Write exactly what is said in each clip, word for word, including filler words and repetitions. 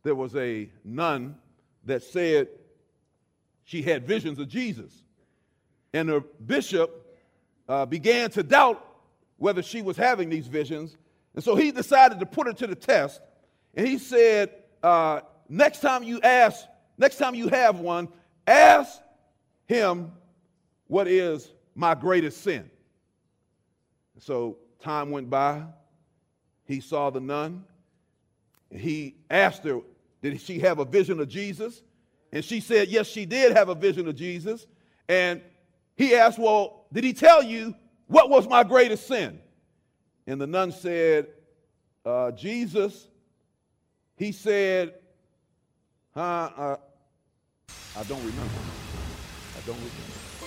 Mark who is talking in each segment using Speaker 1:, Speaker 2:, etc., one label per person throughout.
Speaker 1: there was a nun that said she had visions of Jesus. And the bishop uh, began to doubt whether she was having these visions. And so he decided to put her to the test. And he said, uh, next time you ask, next time you have one, ask him, what is my greatest sin? So time went by. He saw the nun. He asked her, did she have a vision of Jesus? And she said, yes, she did have a vision of Jesus. And he asked, well, did he tell you what was my greatest sin? And the nun said, uh, Jesus, he said, huh, uh, I don't remember. I don't remember.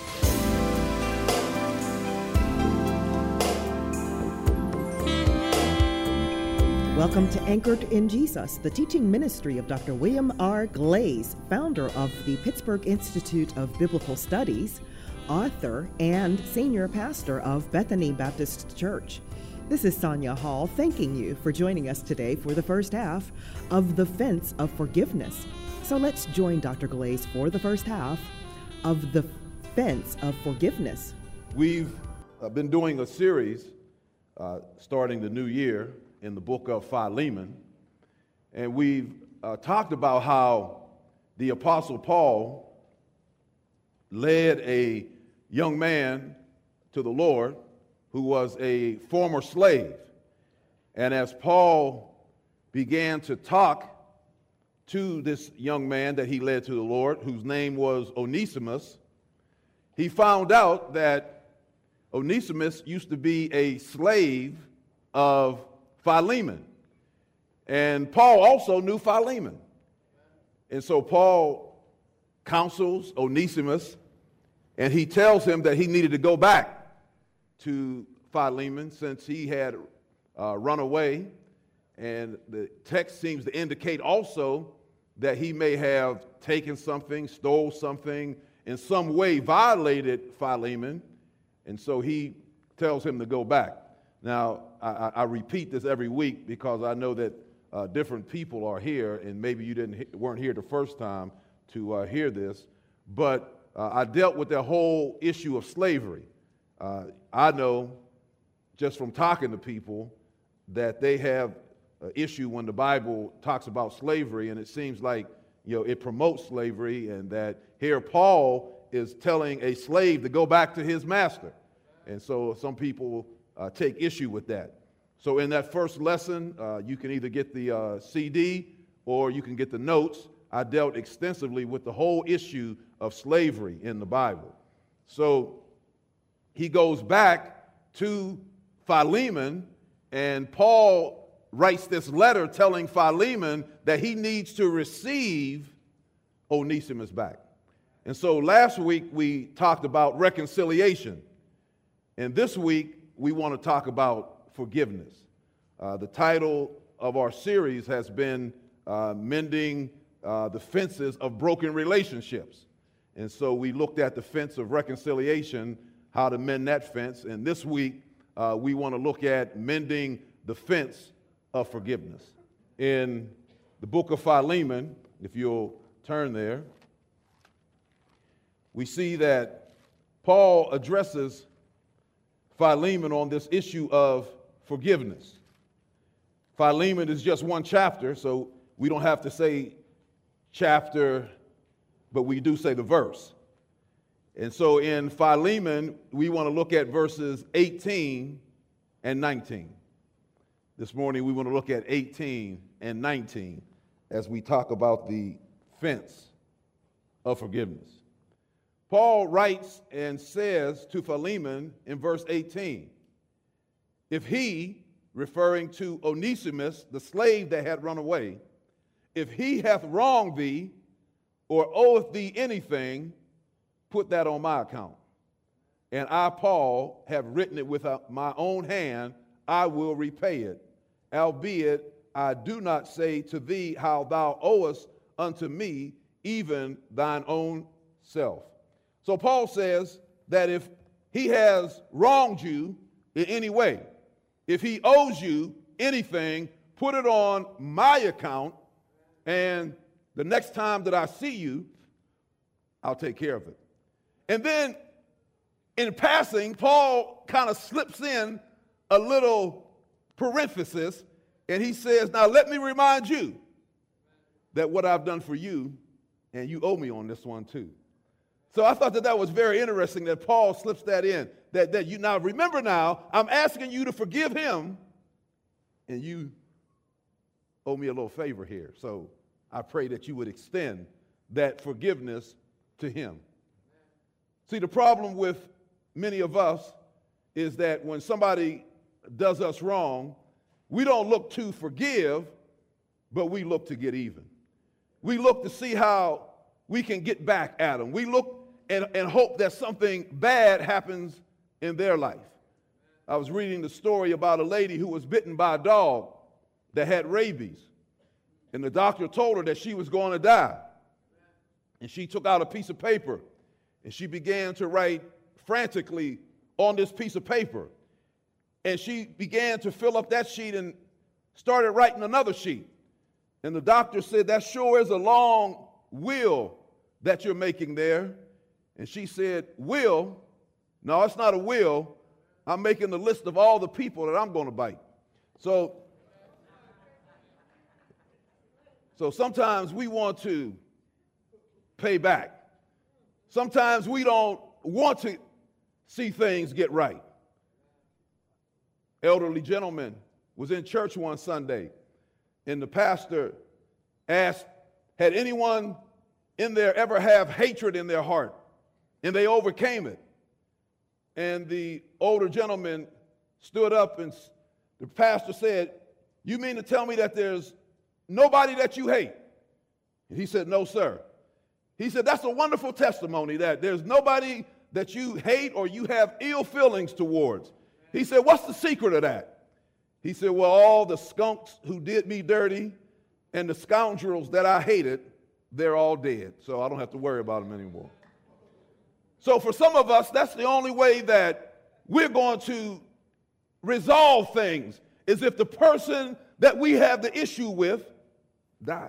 Speaker 2: Welcome to Anchored in Jesus, the teaching ministry of Doctor William R. Glaze, founder of the Pittsburgh Institute of Biblical Studies, author, and senior pastor of Bethany Baptist Church. This is Sonia Hall thanking you for joining us today for the first half of The Fence of Forgiveness. So let's join Doctor Glaze for the first half of The Fence of Forgiveness.
Speaker 1: We've uh, been doing a series uh, starting the new year in the book of Philemon, and we've uh, talked about how the Apostle Paul led a young man to the Lord who was a former slave. And as Paul began to talk to this young man that he led to the Lord, whose name was Onesimus, he found out that Onesimus used to be a slave of Philemon. And Paul also knew Philemon. And so Paul counsels Onesimus, and he tells him that he needed to go back to Philemon since he had uh, run away. And the text seems to indicate also that he may have taken something, stole something, in some way violated Philemon. And so he tells him to go back. Now, I, I repeat this every week because I know that uh, different people are here, and maybe you didn't weren't here the first time to uh, hear this. But uh, I dealt with the whole issue of slavery. Uh, I know just from talking to people that they have an issue when the Bible talks about slavery, and it seems like you know it promotes slavery, and that here Paul is telling a slave to go back to his master, and so some people Uh, take issue with that. So in that first lesson, uh, you can either get the uh, C D or you can get the notes. I dealt extensively with the whole issue of slavery in the Bible. So he goes back to Philemon, and Paul writes this letter telling Philemon that he needs to receive Onesimus back. And so last week we talked about reconciliation, and this week we want to talk about forgiveness. Uh, the title of our series has been uh, Mending uh, the Fences of Broken Relationships. And so we looked at the fence of reconciliation, how to mend that fence. And this week, uh, we want to look at mending the fence of forgiveness. In the book of Philemon, if you'll turn there, we see that Paul addresses Philemon on this issue of forgiveness. Philemon is just one chapter, so we don't have to say chapter, but we do say the verse. And so in Philemon, we want to look at verses eighteen and nineteen. This morning, we want to look at eighteen and nineteen as we talk about the fence of forgiveness. Paul writes and says to Philemon in verse eighteen, if he, referring to Onesimus, the slave that had run away, if he hath wronged thee or oweth thee anything, put that on my account. And I, Paul, have written it with my own hand, I will repay it. Albeit I do not say to thee how thou owest unto me, even thine own self. So Paul says that if he has wronged you in any way, if he owes you anything, put it on my account And the next time that I see you, I'll take care of it. And then in passing, Paul kind of slips in a little parenthesis, and he says, now let me remind you that what I've done for you, and you owe me on this one too. So I thought that that was very interesting that Paul slips that in, that, that you now remember now, I'm asking you to forgive him, and you owe me a little favor here. So I pray that you would extend that forgiveness to him. See, the problem with many of us is that when somebody does us wrong, we don't look to forgive, but we look to get even. We look to see how we can get back at them. We look and, and hope that something bad happens in their life. I was reading the story about a lady who was bitten by a dog that had rabies. And the doctor told her that she was going to die. And she took out a piece of paper and she began to write frantically on this piece of paper. And she began to fill up that sheet and started writing another sheet. And the doctor said, that sure is a long will that you're making there. And she said, will? No, it's not a will. I'm making the list of all the people that I'm going to bite. So, so sometimes we want to pay back. Sometimes we don't want to see things get right. Elderly gentleman was in church one Sunday, and the pastor asked, had anyone in there ever have hatred in their heart? And they overcame it. And the older gentleman stood up, and the pastor said, you mean to tell me that there's nobody that you hate? And he said, no, sir. He said, that's a wonderful testimony that there's nobody that you hate or you have ill feelings towards. He said, what's the secret of that? He said, well, all the skunks who did me dirty and the scoundrels that I hated, they're all dead. So I don't have to worry about them anymore. So for some of us, that's the only way that we're going to resolve things, is if the person that we have the issue with dies.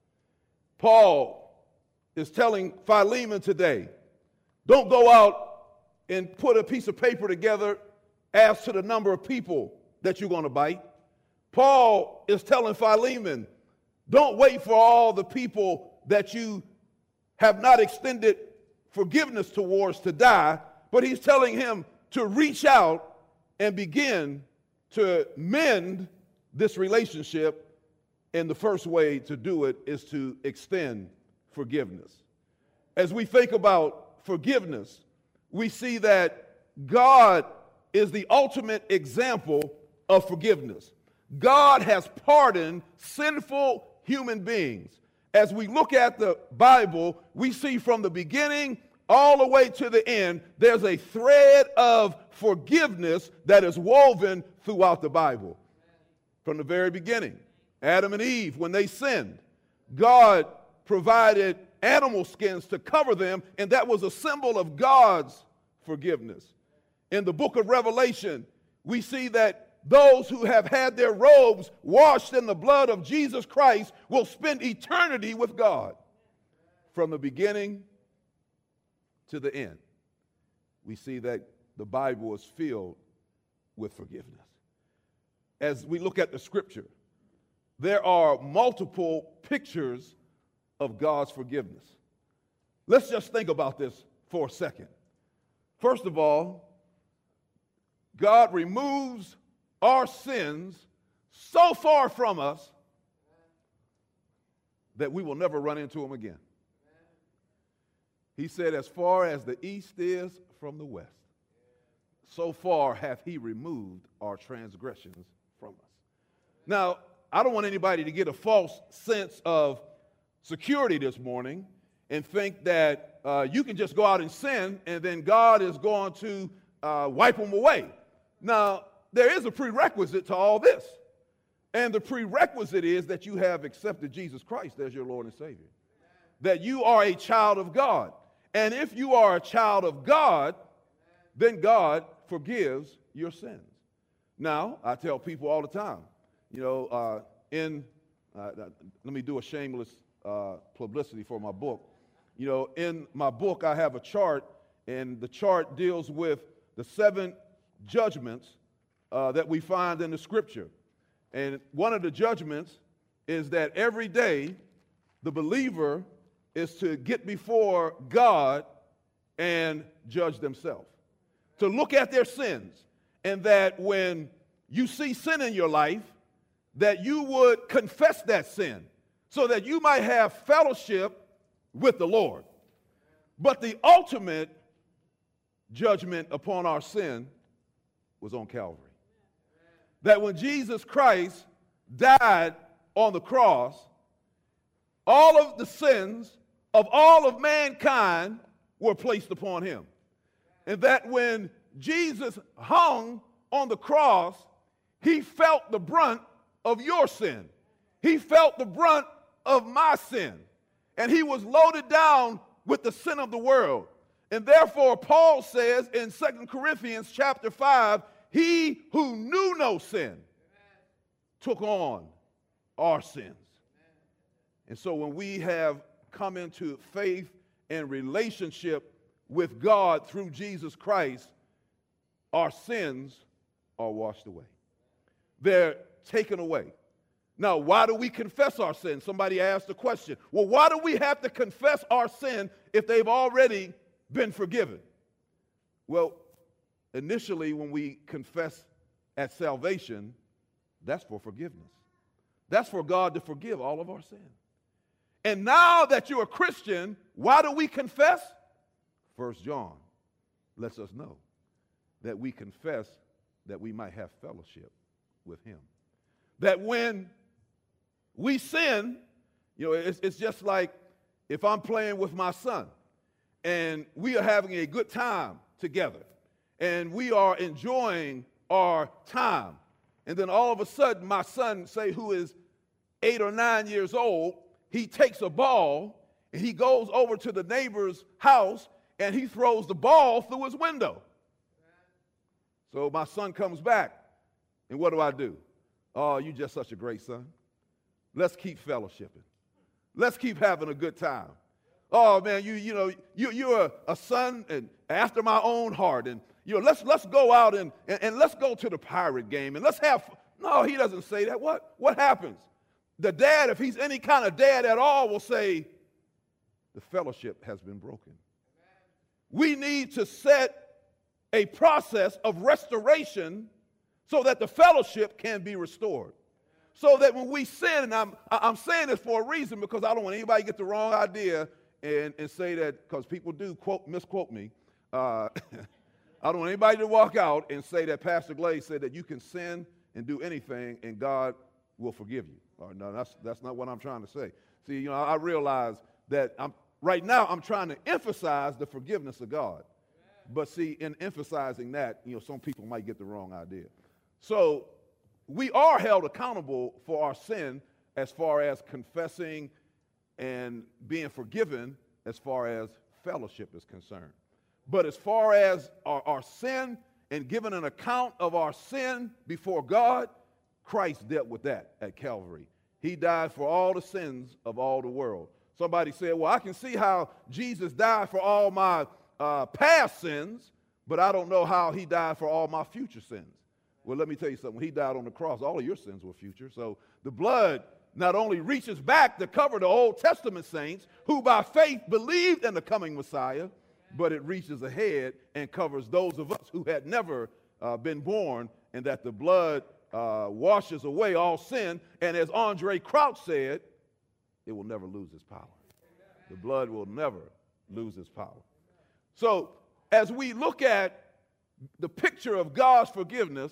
Speaker 1: Paul is telling Philemon today, don't go out and put a piece of paper together as to the number of people that you're going to bite. Paul is telling Philemon, don't wait for all the people that you have not extended forgiveness towards to die, but he's telling him to reach out and begin to mend this relationship, and the first way to do it is to extend forgiveness. As we think about forgiveness, we see that God is the ultimate example of forgiveness. God has pardoned sinful human beings. As we look at the Bible, we see from the beginning all the way to the end, there's a thread of forgiveness that is woven throughout the Bible. From the very beginning, Adam and Eve, when they sinned, God provided animal skins to cover them, and that was a symbol of God's forgiveness. In the book of Revelation, we see that those who have had their robes washed in the blood of Jesus Christ will spend eternity with God. From the beginning to the end, we see that the Bible is filled with forgiveness. As we look at the scripture, there are multiple pictures of God's forgiveness. Let's just think about this for a second. First of all, God removes our sins so far from us that we will never run into them again. He said, as far as the east is from the west, so far hath he removed our transgressions from us. Now, I don't want anybody to get a false sense of security this morning and think that uh, you can just go out and sin and then God is going to uh, wipe them away. Now, there is a prerequisite to all this. And the prerequisite is that you have accepted Jesus Christ as your Lord and Savior. That you are a child of God. And if you are a child of God, then God forgives your sins. Now, I tell people all the time, you know, uh, in Uh, let me do a shameless uh, publicity for my book. You know, in my book, I have a chart, and the chart deals with the seven judgments uh, that we find in the Scripture. And one of the judgments is that every day the believer is to get before God and judge themselves, to look at their sins, and that when you see sin in your life, that you would confess that sin so that you might have fellowship with the Lord. But the ultimate judgment upon our sin was on Calvary. That when Jesus Christ died on the cross, all of the sins of all of mankind were placed upon him. And that when Jesus hung on the cross, he felt the brunt of your sin. He felt the brunt of my sin. And he was loaded down with the sin of the world. And therefore, Paul says in Second Corinthians chapter five, he who knew no sin took on our sins. And so when we have come into faith and relationship with God through Jesus Christ, our sins are washed away. They're taken away. Now, why do we confess our sin? Somebody asked the question. Well, why do we have to confess our sin if they've already been forgiven? Well, initially when we confess at salvation, that's for forgiveness. That's for God to forgive all of our sin. And now that you're a Christian, why do we confess? First John lets us know that we confess that we might have fellowship with him. That when we sin, you know, it's, it's just like if I'm playing with my son and we are having a good time together and we are enjoying our time, and then all of a sudden my son, say who is eight or nine years old, he takes a ball and he goes over to the neighbor's house and he throws the ball through his window. So my son comes back, and what do I do? Oh, you're just such a great son. Let's keep fellowshipping. Let's keep having a good time. Oh man, you you know you you're a, a son and after my own heart, and you know let's let's go out and, and and let's go to the Pirate game and let's have. No, he doesn't say that. What what happens? The dad, if he's any kind of dad at all, will say the fellowship has been broken. We need to set a process of restoration so that the fellowship can be restored. So that when we sin, and I'm, I'm saying this for a reason because I don't want anybody to get the wrong idea and, and say that, because people do quote, misquote me. Uh, I don't want anybody to walk out and say that Pastor Glaze said that you can sin and do anything and God will forgive you. Or, no, that's, that's not what I'm trying to say. See, you know, I realize that I'm, right now I'm trying to emphasize the forgiveness of God. But see, in emphasizing that, you know, some people might get the wrong idea. So we are held accountable for our sin as far as confessing and being forgiven as far as fellowship is concerned. But as far as our, our sin and giving an account of our sin before God, Christ dealt with that at Calvary. He died for all the sins of all the world. Somebody said, well, I can see how Jesus died for all my uh, past sins, but I don't know how he died for all my future sins. Well, let me tell you something. When he died on the cross, all of your sins were future. So the blood not only reaches back to cover the Old Testament saints who by faith believed in the coming Messiah, but it reaches ahead and covers those of us who had never uh, been born, and that the blood uh, washes away all sin. And as Andre Crouch said, it will never lose its power. The blood will never lose its power. So as we look at the picture of God's forgiveness,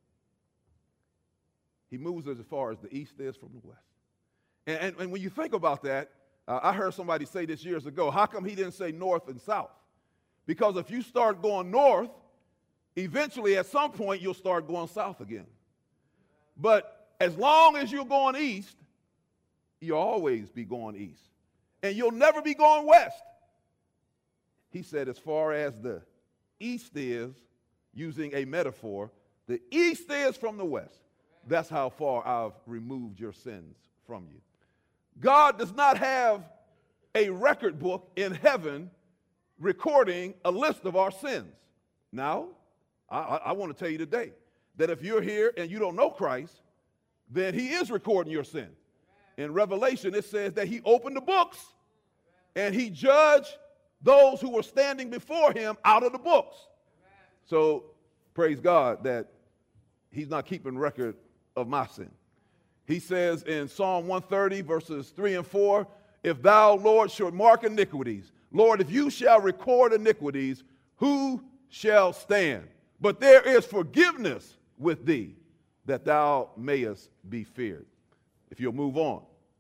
Speaker 1: he moves as far as the east is from the west. And, and, and when you think about that, uh, I heard somebody say this years ago, how come he didn't say north and south? Because if you start going north, eventually at some point you'll start going south again. But as long as you're going east, you'll always be going east. And you'll never be going west. He said as far as the east is, using a metaphor, the east is from the west. That's how far I've removed your sins from you. God does not have a record book in heaven recording a list of our sins. Now, I, I, I want to tell you today that if you're here and you don't know Christ, then he is recording your sin. In Revelation, it says that he opened the books and he judged those who were standing before him out of the books. So, praise God that he's not keeping record of my sin. He says in Psalm one thirty, verses three and four, if thou, Lord, should mark iniquities, Lord, if you shall record iniquities, who shall stand? But there is forgiveness with thee, that thou mayest be feared. If you'll move on.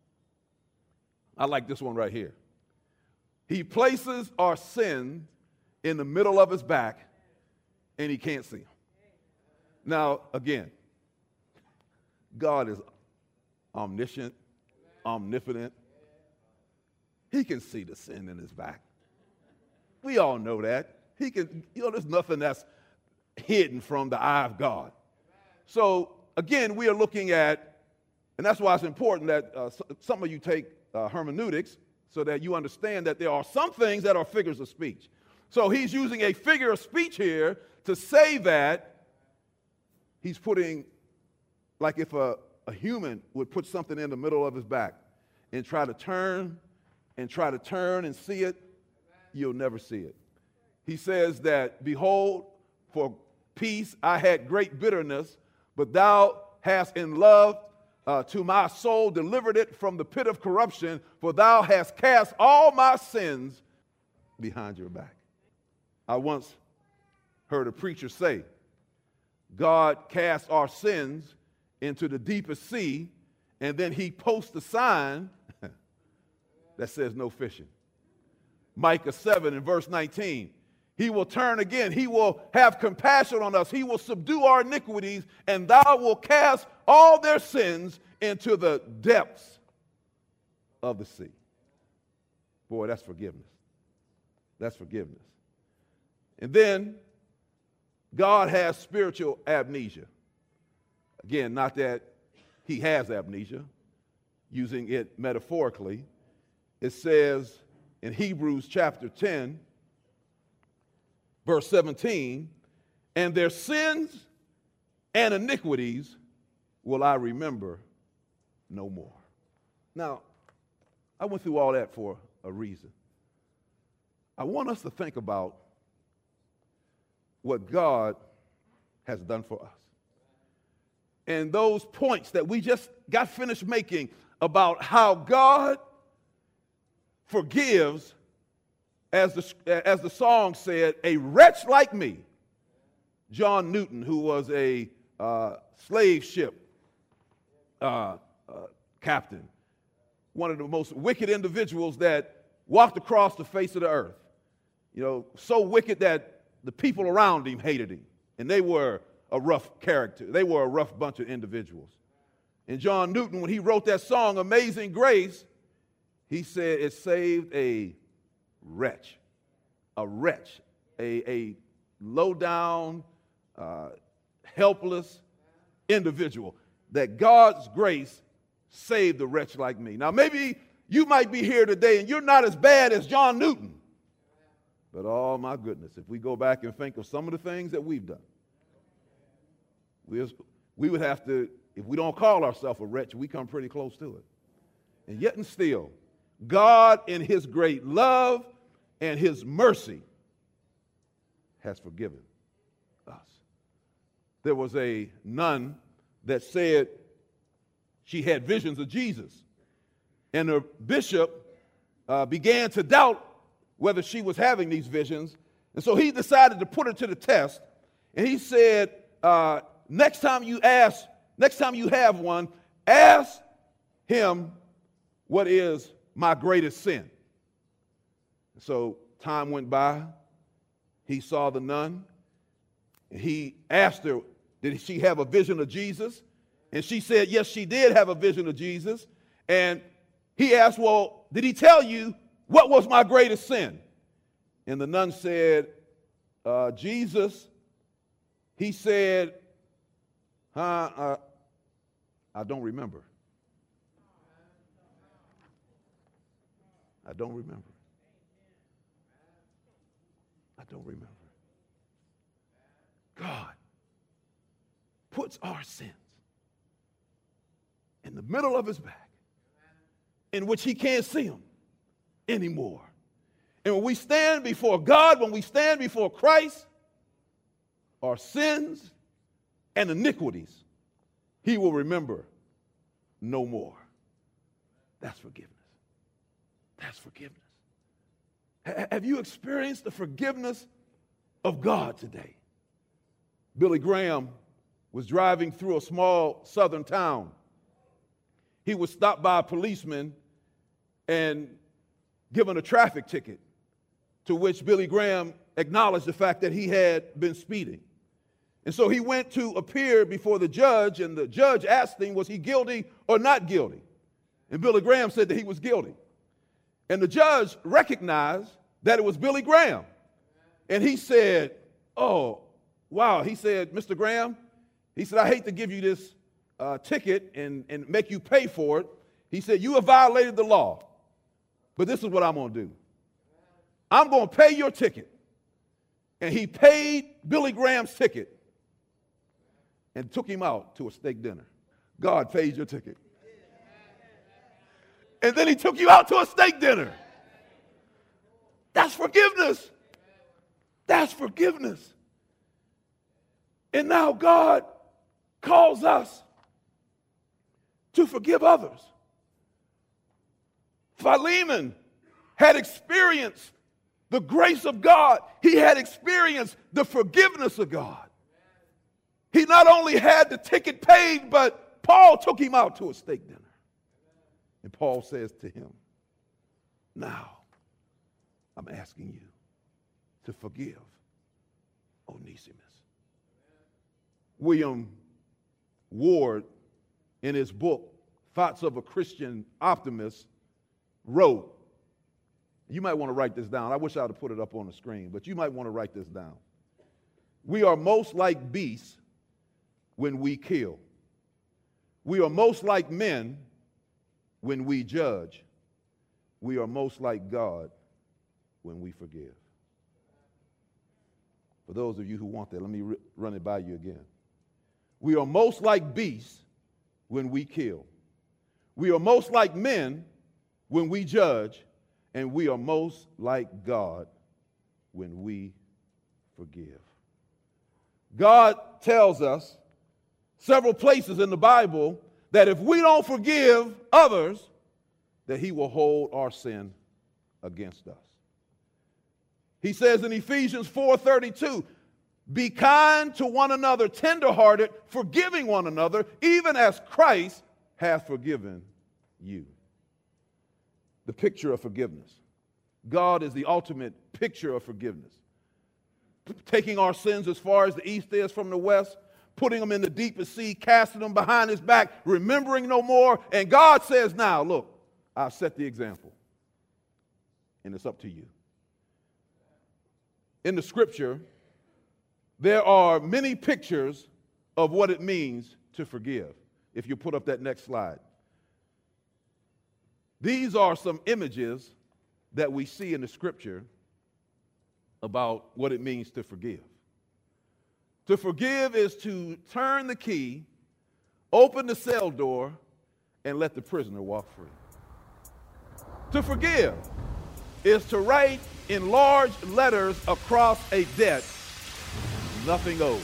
Speaker 1: I like this one right here. He places our sins in the middle of his back, and he can't see them. Now, again, God is omniscient, omnipotent. He can see the sin in his back. We all know that. He can, you know, there's nothing that's hidden from the eye of God. So, again, we are looking at, and that's why it's important that uh, some of you take uh, hermeneutics so that you understand that there are some things that are figures of speech. So he's using a figure of speech here to say that he's putting, like if a, a human would put something in the middle of his back and try to turn and try to turn and see it, you'll never see it. He says that, behold, for peace I had great bitterness, but thou hast in love uh, to my soul delivered it from the pit of corruption, for thou hast cast all my sins behind your back. I once heard a preacher say, God casts our sins into the deepest sea, and then he posts a sign that says no fishing. Micah seven and verse nineteen. He will turn again. He will have compassion on us. He will subdue our iniquities, and thou will cast all their sins into the depths of the sea. Boy, that's forgiveness. That's forgiveness. And then God has spiritual amnesia. Again, not that he has amnesia, using it metaphorically. It says in Hebrews chapter ten, verse seventeen, and their sins and iniquities will I remember no more. Now, I went through all that for a reason. I want us to think about what God has done for us. And those points that we just got finished making about how God forgives, as the, as the song said, a wretch like me. John Newton, who was a uh, slave ship uh, uh, captain, one of the most wicked individuals that walked across the face of the earth. You know, so wicked that the people around him hated him, and they were a rough character. They were a rough bunch of individuals. And John Newton, when he wrote that song, Amazing Grace, he said it saved a wretch, a wretch, a, a low-down, uh, helpless individual, that God's grace saved a wretch like me. Now, maybe you might be here today and you're not as bad as John Newton, but oh my goodness, if we go back and think of some of the things that we've done, we, we would have to, if we don't call ourselves a wretch, we come pretty close to it. And yet and still, God in his great love and his mercy has forgiven us. There was a nun that said she had visions of Jesus, and the bishop uh, began to doubt whether she was having these visions, and so he decided to put her to the test, and he said, uh, next time you ask, next time you have one, ask him, what is my greatest sin? So time went by. He saw the nun. And he asked her, did she have a vision of Jesus? And she said, yes, she did have a vision of Jesus. And he asked, well, did he tell you what was my greatest sin? And the nun said, uh, Jesus, he said, huh, uh, I don't remember. I don't remember. I don't remember. God puts our sins in the middle of his back, in which he can't see them anymore. And when we stand before God, when we stand before Christ, our sins and iniquities, he will remember no more. That's forgiveness. That's forgiveness. H- have you experienced the forgiveness of God today? Billy Graham was driving through a small southern town. He was stopped by a policeman and given a traffic ticket, to which Billy Graham acknowledged the fact that he had been speeding. And so he went to appear before the judge, and the judge asked him, was he guilty or not guilty? And Billy Graham said that he was guilty. And the judge recognized that it was Billy Graham. And he said, oh, wow. He said, Mister Graham, he said, I hate to give you this uh, ticket and, and make you pay for it. He said, you have violated the law, but this is what I'm going to do. I'm going to pay your ticket. And he paid Billy Graham's ticket and took him out to a steak dinner. God paid your ticket. And then he took you out to a steak dinner. That's forgiveness. That's forgiveness. And now God calls us to forgive others. Philemon had experienced the grace of God. He had experienced the forgiveness of God. He not only had the ticket paid, but Paul took him out to a steak dinner. And Paul says to him, now I'm asking you to forgive Onesimus. William Ward, in his book, Thoughts of a Christian Optimist, wrote, you might want to write this down. I wish I would have put it up on the screen, but you might want to write this down. We are most like beasts when we kill. We are most like men when we judge. We are most like God when we forgive. For those of you who want that, let me r- run it by you again. We are most like beasts when we kill. We are most like men when we judge. And we are most like God when we forgive. God tells us several places in the Bible that if we don't forgive others, that he will hold our sin against us. He says in Ephesians four thirty-two, be kind to one another, tenderhearted, forgiving one another, even as Christ hath forgiven you. The picture of forgiveness. God is the ultimate picture of forgiveness. Taking our sins as far as the east is from the west, putting them in the deepest sea, casting them behind his back, remembering no more. And God says, now, look, I've set the example. And it's up to you. In the scripture, there are many pictures of what it means to forgive. If you put up that next slide. These are some images that we see in the scripture about what it means to forgive. To forgive is to turn the key, open the cell door, and let the prisoner walk free. To forgive is to write in large letters across a debt, nothing owed.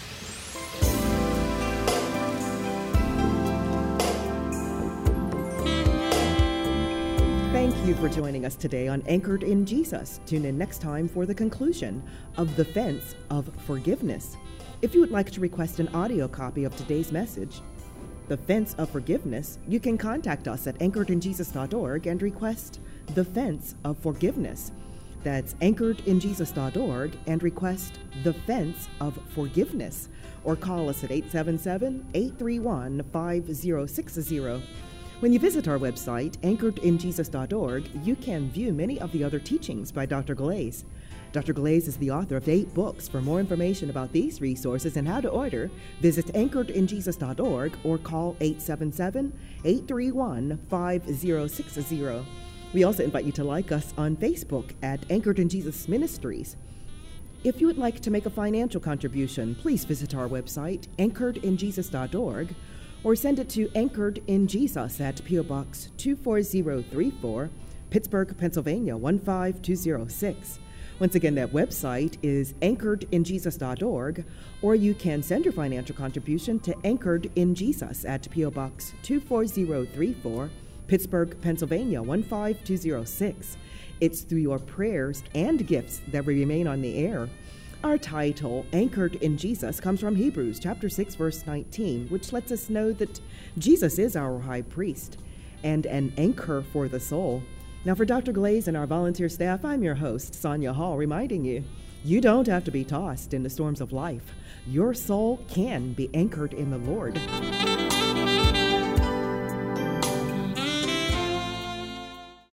Speaker 2: Thank you for joining us today on Anchored in Jesus. Tune in next time for the conclusion of The Fence of Forgiveness. If you would like to request an audio copy of today's message, The Fence of Forgiveness, you can contact us at anchored in jesus dot org and request The Fence of Forgiveness. That's anchored in jesus dot org and request The Fence of Forgiveness. Or call us at eight seven seven, eight three one, five zero six zero. When you visit our website, anchored in jesus dot org, you can view many of the other teachings by Doctor Glaze. Doctor Glaze is the author of eight books. For more information about these resources and how to order, visit anchored in jesus dot org or call eight seven seven, eight three one, five zero six zero. We also invite you to like us on Facebook at Anchored in Jesus Ministries. If you would like to make a financial contribution, please visit our website, anchored in jesus dot org, or send it to Anchored in Jesus at P O Box two four zero three four, Pittsburgh, Pennsylvania one five two zero six. Once again, that website is anchored in jesus dot org, or you can send your financial contribution to Anchored in Jesus at P O Box two four zero three four, Pittsburgh, Pennsylvania one five two zero six. It's through your prayers and gifts that we remain on the air. Our title, Anchored in Jesus, comes from Hebrews chapter six, verse nineteen, which lets us know that Jesus is our high priest and an anchor for the soul. Now, for Doctor Glaze and our volunteer staff, I'm your host, Sonia Hall, reminding you, you don't have to be tossed in the storms of life. Your soul can be anchored in the Lord.